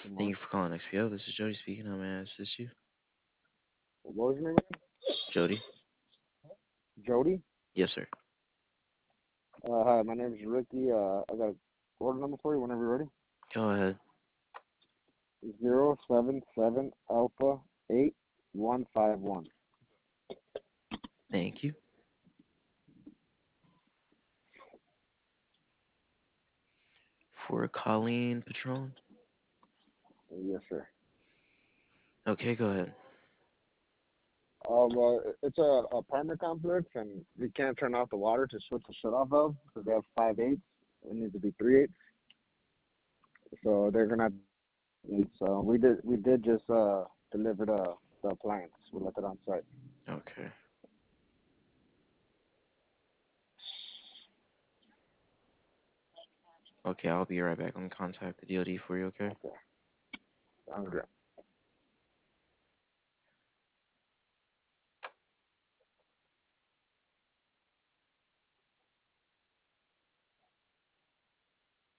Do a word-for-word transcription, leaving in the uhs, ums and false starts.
Good Thank you morning. for calling X P O. This is Jody speaking. How may I assist you? What was your name again? Jody? Jody? Yes, sir. Uh, hi, my name is Ricky. Uh, I got a order number for you whenever you're ready. Go ahead. Zero seven seven Alpha eight one five one. Thank you. For Colleen Patron? Yes, sir. Okay, go ahead. Uh, well, it's a apartment complex, and we can't turn off the water to switch the shut-off valve because they have five eighths. It needs to be three eighths. So they're gonna. Have eight. So we did. We did just uh deliver the the appliance. We left it on site. Okay. Okay, I'll be right back. I'm gonna contact the D O D for you, okay? Okay. Sounds good.